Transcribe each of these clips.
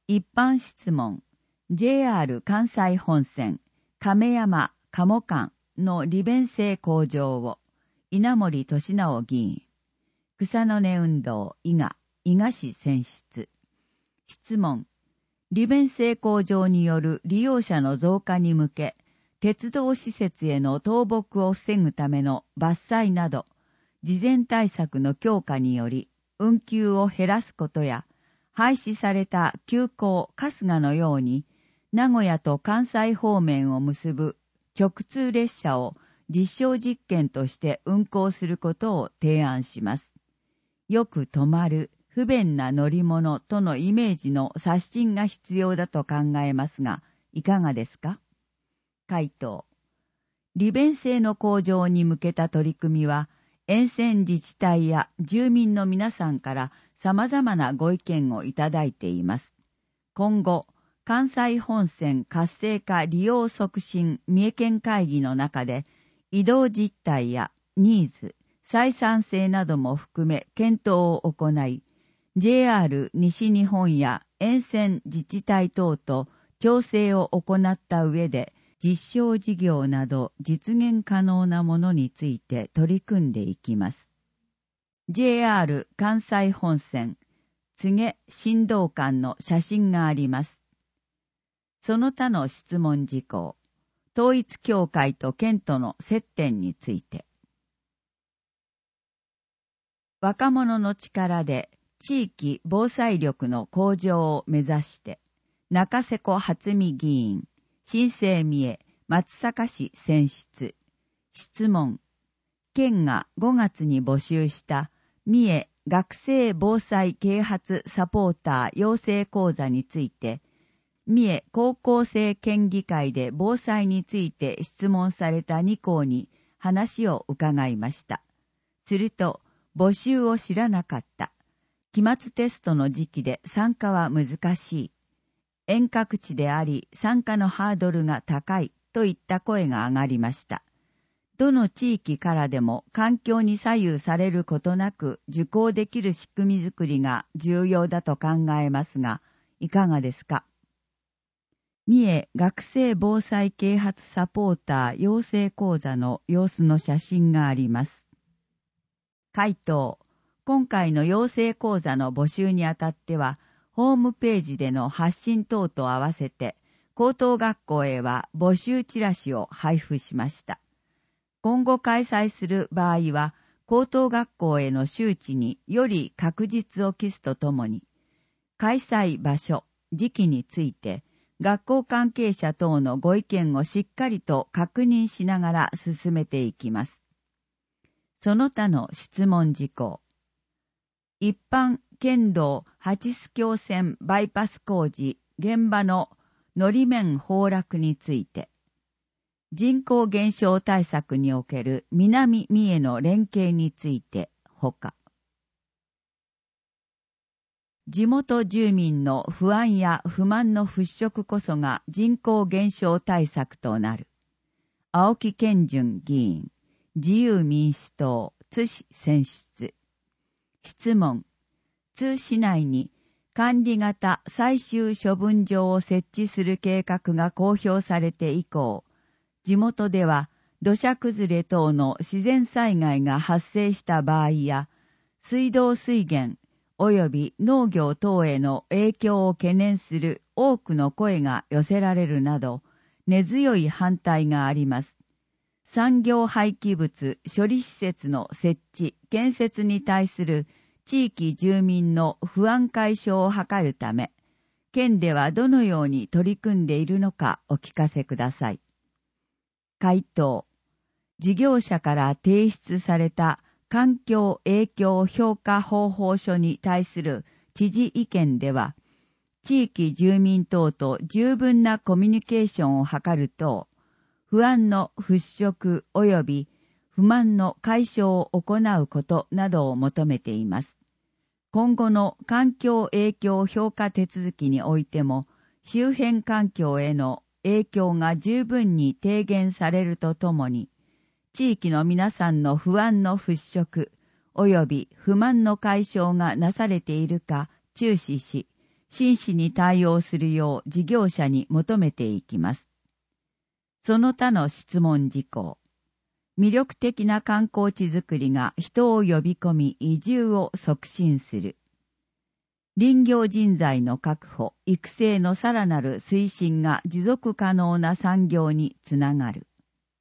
一般質問、JR 関西本線、亀山・鴨間の利便性向上を、稲森俊直議員。草の根運動、伊賀市選出。質問、利便性向上による利用者の増加に向け、鉄道施設への倒木を防ぐための伐採など、事前対策の強化により、運休を減らすことや、廃止された急行春日のように、名古屋と関西方面を結ぶ直通列車を実証実験として運行することを提案します。よく止まる不便な乗り物とのイメージの刷新が必要だと考えますが、いかがですか？回答。利便性の向上に向けた取り組みは、沿線自治体や住民の皆さんから様々なご意見をいただいています。今後、関西本線活性化利用促進三重県会議の中で、移動実態やニーズ、採算性なども含め検討を行い、JR 西日本や沿線自治体等と調整を行った上で、実証事業など実現可能なものについて取り組んでいきます。JR 関西本線、柘植振動間の写真があります。その他の質問事項、統一教会と県との接点について。若者の力で地域防災力の向上を目指して、中瀬古初美議員、新生三重、松阪市選出。質問。県が5月に募集した三重学生防災啓発サポーター養成講座について、三重高校生県議会で防災について質問された2校に話を伺いました。すると、募集を知らなかった。期末テストの時期で参加は難しい。遠隔地であり参加のハードルが高いといった声が上がりました。どの地域からでも環境に左右されることなく受講できる仕組みづくりが重要だと考えますが、いかがですか？三重学生防災啓発サポーター養成講座の様子の写真があります。回答。今回の養成講座の募集にあたっては、ホームページでの発信等と合わせて、高等学校へは募集チラシを配布しました。今後開催する場合は、高等学校への周知により確実を期すとともに、開催場所、時期について、学校関係者等のご意見をしっかりと確認しながら進めていきます。その他の質問事項。一般県道八須峡線バイパス工事現場ののり面崩落について、人口減少対策における南三重の連携についてほか、地元住民の不安や不満の払拭こそが人口減少対策となる。青木健順議員、自由民主党津市選出。質問。津市内に管理型最終処分場を設置する計画が公表されて以降、地元では土砂崩れ等の自然災害が発生した場合や、水道水源及び農業等への影響を懸念する多くの声が寄せられるなど、根強い反対があります。産業廃棄物処理施設の設置・建設に対する地域住民の不安解消を図るため、県ではどのように取り組んでいるのかお聞かせください。回答。事業者から提出された環境影響評価方法書に対する知事意見では、地域住民等と十分なコミュニケーションを図る等、不安の払拭及び不満の解消を行うことなどを求めています。今後の環境影響評価手続きにおいても、周辺環境への影響が十分に低減されるとともに、地域の皆さんの不安の払拭及び不満の解消がなされているか注視し、 真摯に対応するよう事業者に求めていきます。その他の質問事項。魅力的な観光地づくりが人を呼び込み移住を促進する。林業人材の確保、育成のさらなる推進が持続可能な産業につながる。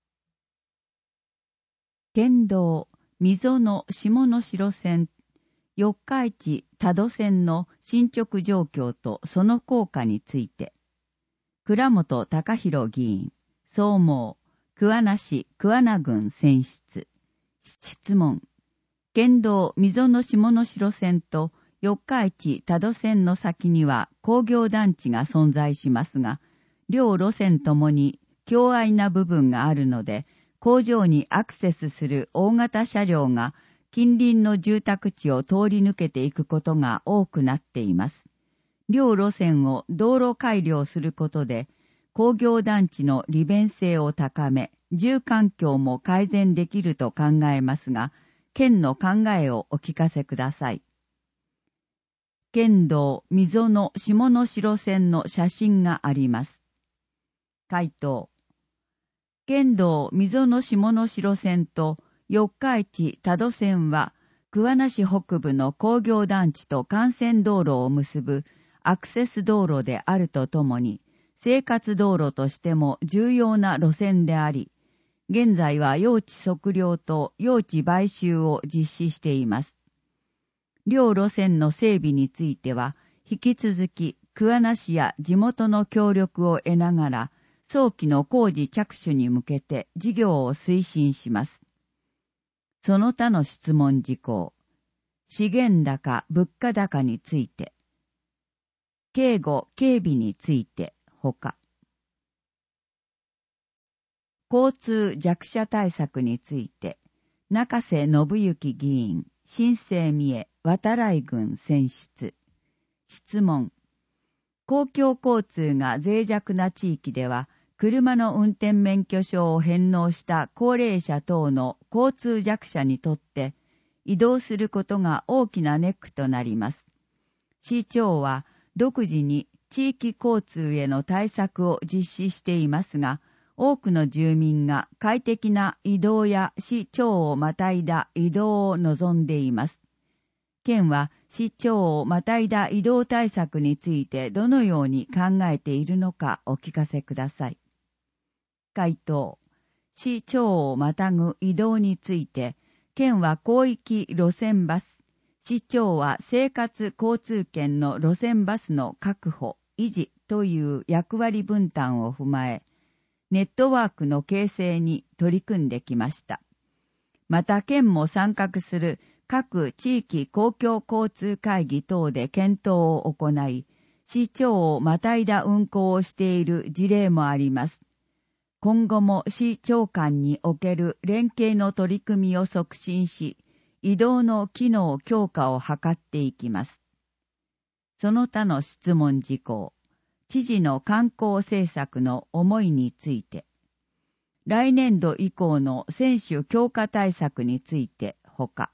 県道、溝の下野城線、四日市多度線の進捗状況とその効果について、倉本隆弘議員、総務、桑名市桑名郡選出。質問。県道溝の下野城線と四日市多度線の先には工業団地が存在しますが、両路線ともに狭隘な部分があるので、工場にアクセスする大型車両が近隣の住宅地を通り抜けていくことが多くなっています。両路線を道路改良することで、工業団地の利便性を高め、住環境も改善できると考えますが、県の考えをお聞かせください。県道溝の下野城線の写真があります。回答。県道溝の下野城線と四日市多度線は、桑名市北部の工業団地と幹線道路を結ぶアクセス道路であるとともに、生活道路としても重要な路線であり、現在は用地測量と用地買収を実施しています。両路線の整備については、引き続き桑名市や地元の協力を得ながら、早期の工事着手に向けて事業を推進します。その他の質問事項。資源高、物価高について。警護、警備について。ほか。交通弱者対策について、中瀬信之議員、新生三重、渡来郡選出。質問。公共交通が脆弱な地域では、車の運転免許証を返納した高齢者等の交通弱者にとって、移動することが大きなネックとなります。市長は独自に地域交通への対策を実施していますが、多くの住民が快適な移動や市町をまたいだ移動を望んでいます。県は市町をまたいだ移動対策についてどのように考えているのかお聞かせください。回答。市町をまたぐ移動について、県は広域路線バス、市町は生活交通圏の路線バスの確保、維持という役割分担を踏まえ、ネットワークの形成に取り組んできました。また県も参画する各地域公共交通会議等で検討を行い、市町をまたいだ運行をしている事例もあります。今後も市町間における連携の取り組みを促進し、移動の機能強化を図っていきます。その他の質問事項。知事の観光政策の思いについて。来年度以降の選手強化対策についてほか。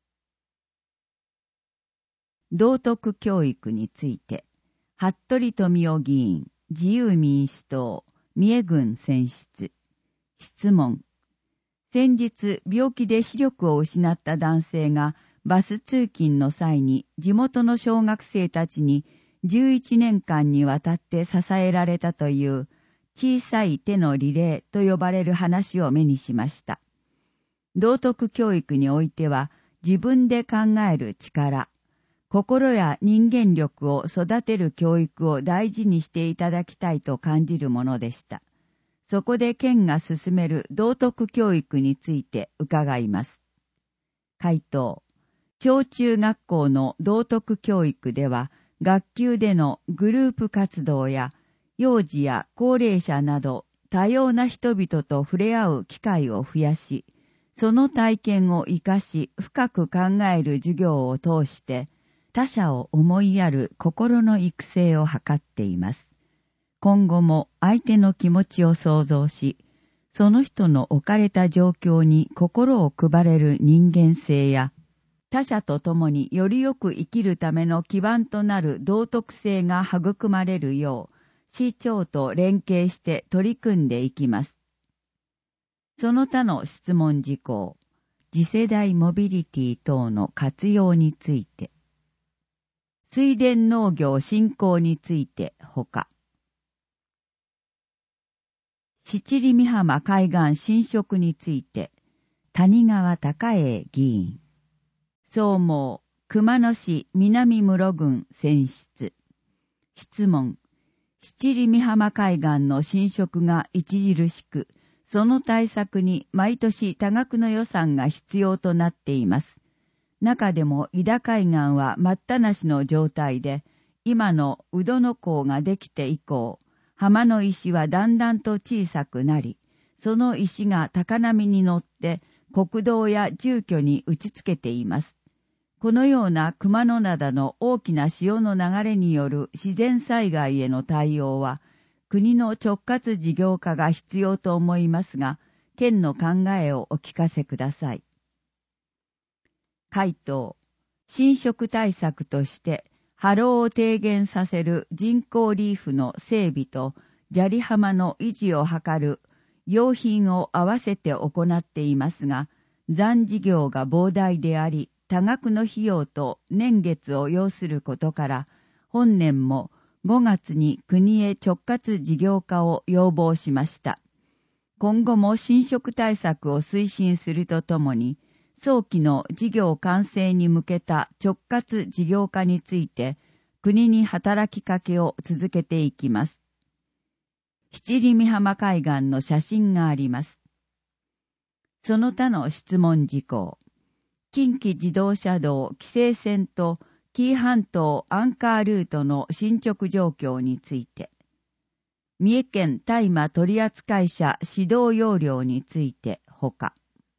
道徳教育について。服部富夫議員、自由民主党、三重郡選出。質問。先日病気で視力を失った男性がバス通勤の際に地元の小学生たちに11年間にわたって支えられたという小さい手のリレーと呼ばれる話を目にしました。道徳教育においては自分で考える力、心や人間力を育てる教育を大事にしていただきたいと感じるものでした。そこで県が進める道徳教育について伺います。回答。小中学校の道徳教育では、学級でのグループ活動や、幼児や高齢者など多様な人々と触れ合う機会を増やし、その体験を生かし深く考える授業を通して、他者を思いやる心の育成を図っています。今後も相手の気持ちを想像し、その人の置かれた状況に心を配れる人間性や、 他者と共によりよく生きるための基盤となる道徳性が育まれるよう、市長と連携して取り組んでいきます。その他の質問事項、次世代モビリティ等の活用について、水田農業振興についてほか、七里美浜海岸侵食について、谷川孝英議員、総務熊野市南室郡選出、質問、七里美浜海岸の侵食が著しく、その対策に毎年多額の予算が必要となっています。中でも井田海岸は待ったなしの状態で、今の宇土の港ができて以降、浜の石はだんだんと小さくなり、その石が高波に乗って国道や住居に打ちつけています。このような熊野灘の大きな潮の流れによる自然災害への対応は、国の直轄事業化が必要と思いますが、県の考えをお聞かせください。回答、侵食対策として、波浪を低減させる人工リーフの整備と砂利浜の維持を図る用品を合わせて行っていますが、残事業が膨大であり、多額の費用と年月を要することから、本年も5月に国へ直轄事業化を要望しました。今後も侵食対策を推進するとともに、早期の事業完成に向けた直轄事業化について、国に働きかけを続けていきます。七里美浜海岸の写真があります。その他の質問事項、近畿自動車道紀勢線と紀伊半島アンカールートの進捗状況について、三重県大麻取扱者指導要領についてほか、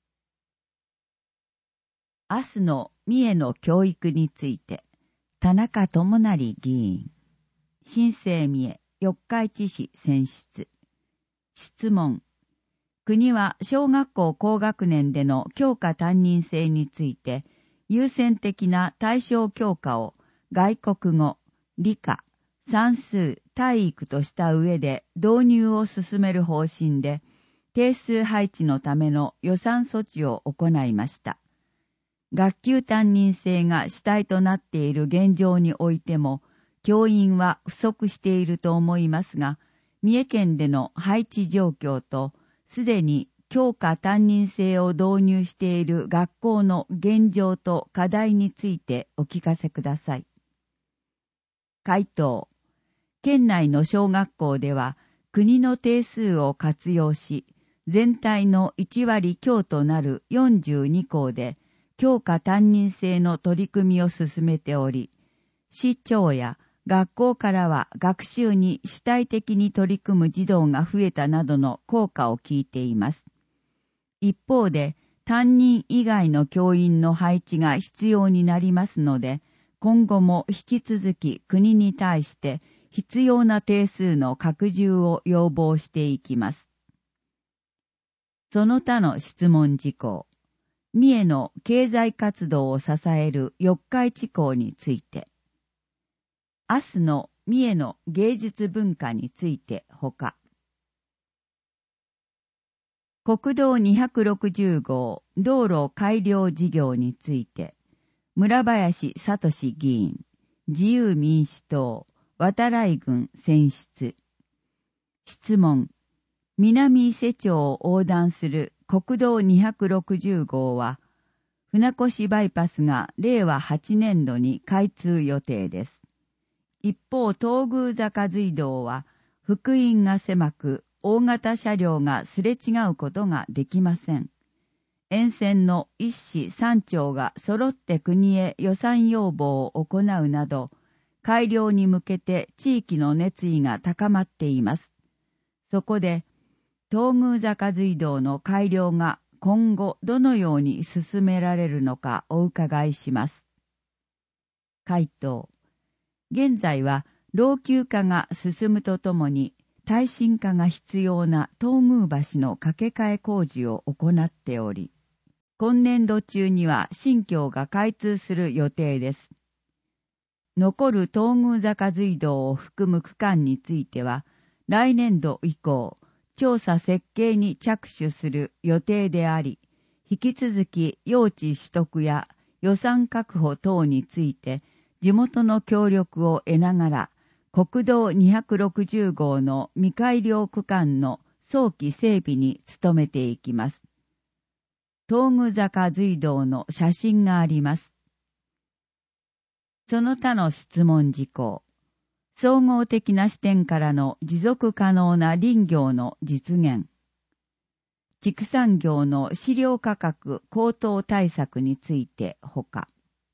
明日の三重の教育について、田中智成議員、新生三重四日市市選出、質問、国は小学校高学年での教科担任制について、優先的な対象教科を外国語、理科、算数、体育とした上で導入を進める方針で、定数配置のための予算措置を行いました。学級担任制が主体となっている現状においても、教員は不足していると思いますが、三重県での配置状況と、すでに教科担任制を導入している学校の現状と課題についてお聞かせください。回答、県内の小学校では国の定数を活用し、全体の1割強となる42校で教科担任制の取り組みを進めており、市長や学校からは学習に主体的に取り組む児童が増えたなどの効果を聞いています。一方で、担任以外の教員の配置が必要になりますので、今後も引き続き国に対して必要な定数の拡充を要望していきます。その他の質問事項、三重の経済活動を支える四日市港について、明日の三重の芸術文化についてほか、国道260号道路改良事業について、村林聡議員、自由民主党、渡来郡選出。質問、南伊勢町を横断する国道260号は、船越バイパスが令和8年度に開通予定です。一方、東宮坂隧道は、幅員が狭く、大型車両がすれ違うことができません。沿線の一市三町が揃って国へ予算要望を行うなど、改良に向けて地域の熱意が高まっています。そこで、東宮坂隧道の改良が今後どのように進められるのかお伺いします。回答、現在は老朽化が進むとともに耐震化が必要な東宮橋の架け替え工事を行っており、 今年度中には新橋が開通する予定です。残る東宮坂隧道を含む区間については、来年度以降、調査設計に着手する予定であり、引き続き用地取得や予算確保等について、地元の協力を得ながら、国道260号の未改良区間の早期整備に努めていきます。東宮坂隧道の写真があります。その他の質問事項。総合的な視点からの持続可能な林業の実現。畜産業の飼料価格高騰対策についてほか。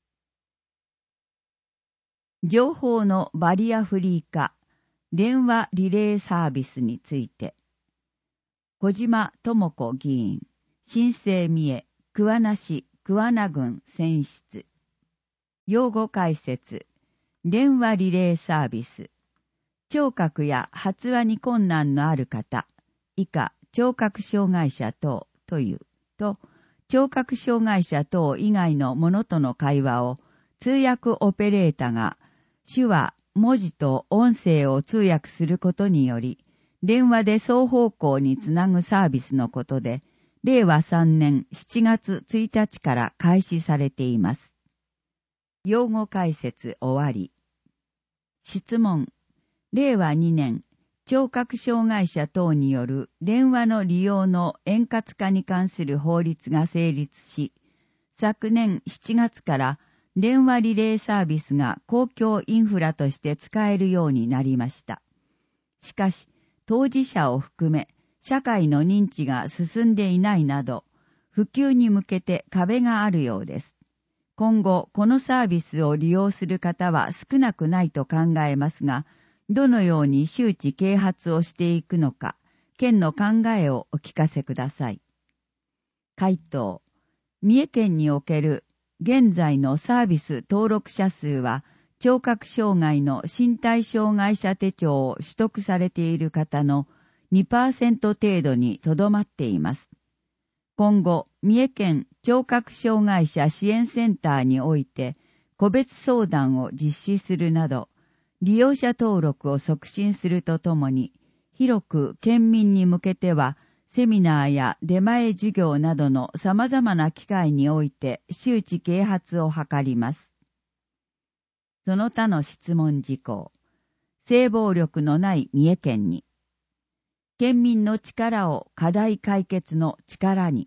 情報のバリアフリー化、電話リレーサービスについて。小島智子議員、新生三重、桑名市桑名郡選出。用語解説。電話リレーサービス。聴覚や発話に困難のある方、以下聴覚障害者等というと、聴覚障害者等以外の者との会話を通訳オペレータが手話、文字と音声を通訳することにより、電話で双方向につなぐサービスのことで、令和3年7月1日から開始されています。用語解説終わり。質問。令和2年、聴覚障害者等による電話の利用の円滑化に関する法律が成立し、昨年7月から電話リレーサービスが公共インフラとして使えるようになりました。しかし、当事者を含め、社会の認知が進んでいないなど、普及に向けて壁があるようです。今後、このサービスを利用する方は少なくないと考えますが、どのように周知啓発をしていくのか、県の考えをお聞かせください。回答。三重県における現在のサービス登録者数は、聴覚障害の身体障害者手帳を取得されている方の 2% 程度にとどまっています。今後、三重県聴覚障害者支援センターにおいて、個別相談を実施するなど、利用者登録を促進するとともに、広く県民に向けては、セミナーや出前授業などの様々な機会において周知啓発を図ります。その他の質問事項。性暴力のない三重県に。県民の力を課題解決の力に。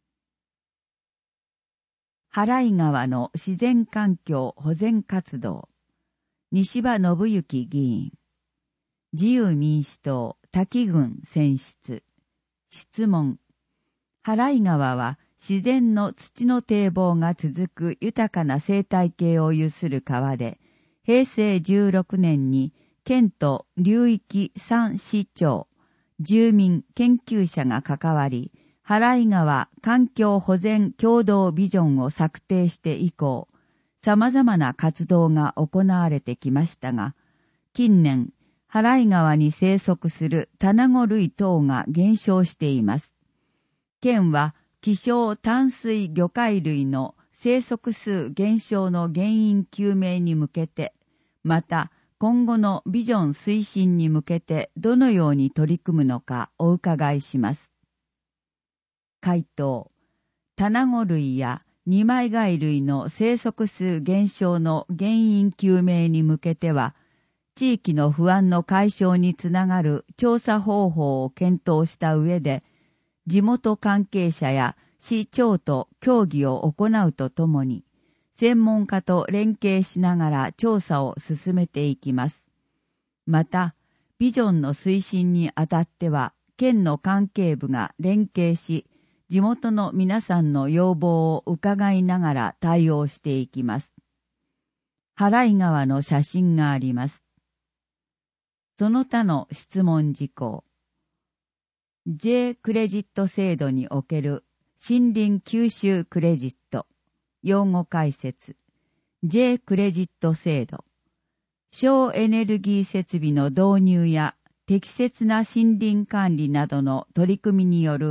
原井川の自然環境保全活動。西場信之議員。自由民主党滝郡選出。質問。原井川は自然の土の堤防が続く豊かな生態系を有する川で、平成16年に県と流域3市町、住民研究者が関わり、原井川環境保全共同ビジョンを策定して以降、様々な活動が行われてきましたが、近年、原井川に生息する卵類等が減少しています。県は希少淡水魚介類の生息数減少の原因究明に向けて、また今後のビジョン推進に向けてどのように取り組むのかお伺いします。回答。卵類や二枚貝類の生息数減少の原因究明に向けては、地域の不安の解消につながる調査方法を検討した上で、地元関係者や市長と協議を行うとともに、専門家と連携しながら調査を進めていきます。また、ビジョンの推進にあたっては、県の関係部が連携し、地元の皆さんの要望を伺いながら対応していきます。原井川の写真があります。その他の質問事項。J クレジット制度における森林吸収クレジット。用語解説。J クレジット制度。省エネルギー設備の導入や適切な森林管理などの取り組みによる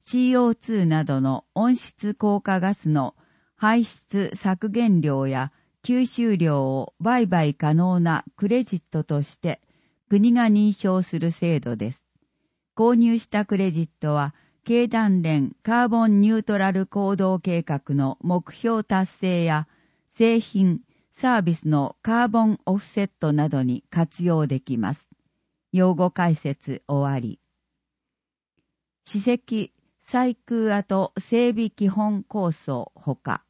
CO2 などの温室効果ガスの排出削減量や吸収量を売買可能なクレジットとして国が認証する制度です。購入したクレジットは経団連カーボンニュートラル行動計画の目標達成や製品、サービスのカーボンオフセットなどに活用できます。用語解説終わり。史跡細空跡整備基本構想ほか。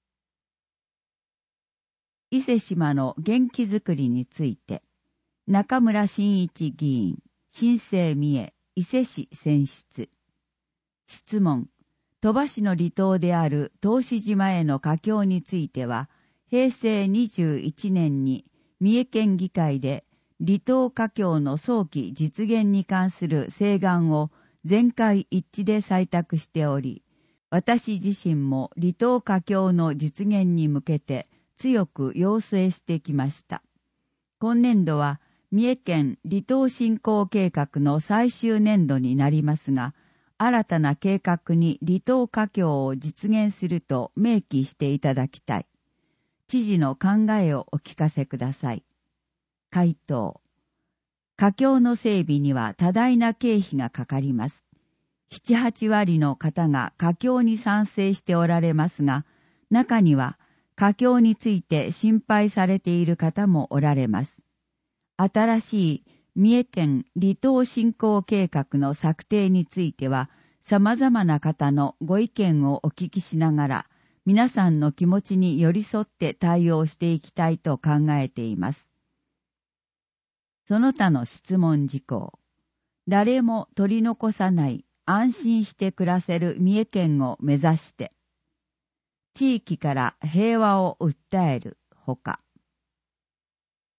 伊勢志摩の元気づくりについて、中村真一議員、新生三重、伊勢市選出。質問。鳥羽市の離島である答志島への華僑については、平成21年に三重県議会で離島華僑の早期実現に関する請願を全会一致で採択しており、私自身も離島華僑の実現に向けて強く要請してきました。今年度は三重県離島振興計画の最終年度になりますが、新たな計画に離島華僑を実現すると明記していただきたい。知事の考えをお聞かせください。回答。華僑の整備には多大な経費がかかります。7、8割の方が華僑に賛成しておられますが、中には華僑について心配されている方もおられます。新しい三重県離島振興計画の策定については、様々な方のご意見をお聞きしながら、皆さんの気持ちに寄り添って対応していきたいと考えています。その他の質問事項。誰も取り残さない安心して暮らせる三重県を目指して、地域から平和を訴えるほか。